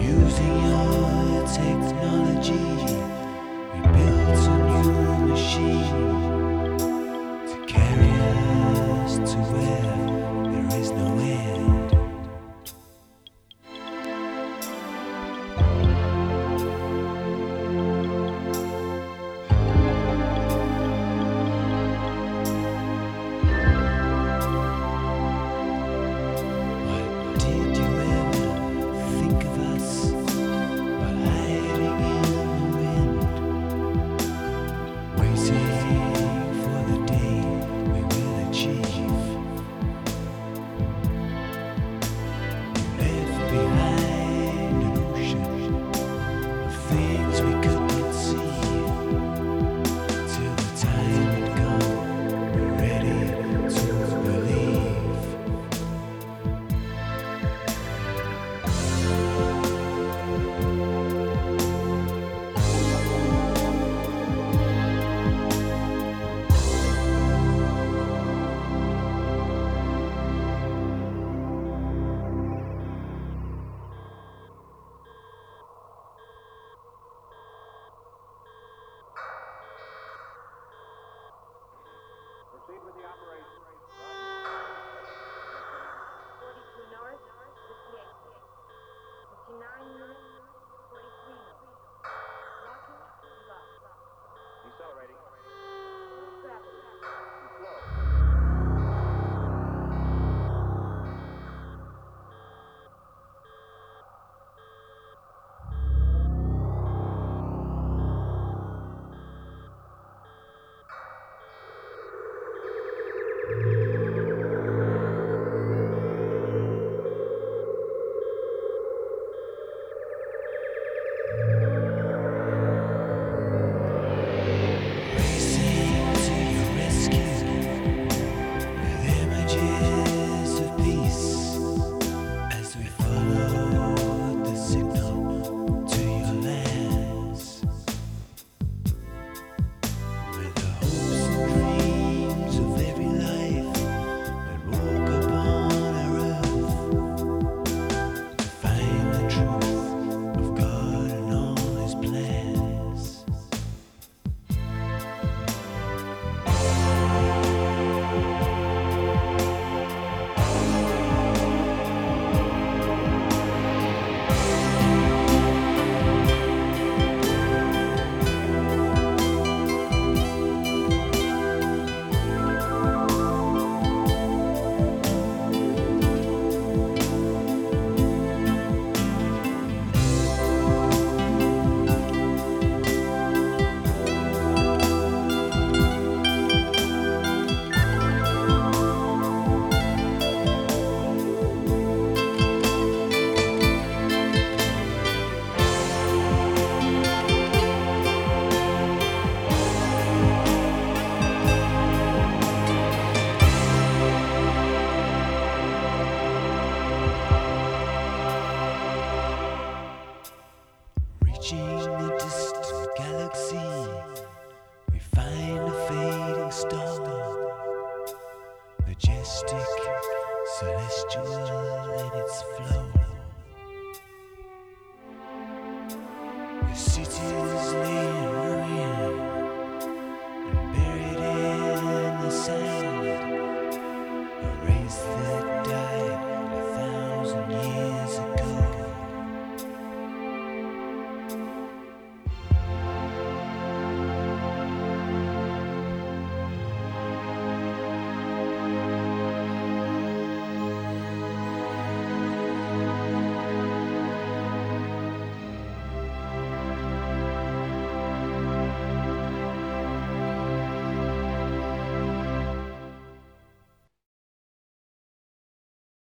Using your technology, we built a new machine to carry us to where there is no end. What did you ever think of us while hiding in the wind, waiting for the day we will achieve? Left behind an ocean of things we could not see till the time had come. We're ready to believe. Proceed with the operation. 42 north, 58. 59 units, 43 north. Walking, lock. Decelerating. Gravity. Too slow. Racing to your rescue with images of peace as we follow the signal to your lands, where the hopes and dreams of every life that walk upon our earth to find the truth of God and all His plans. Reaching a distant galaxy, we find a fading star, majestic, celestial in its flow. With cities laid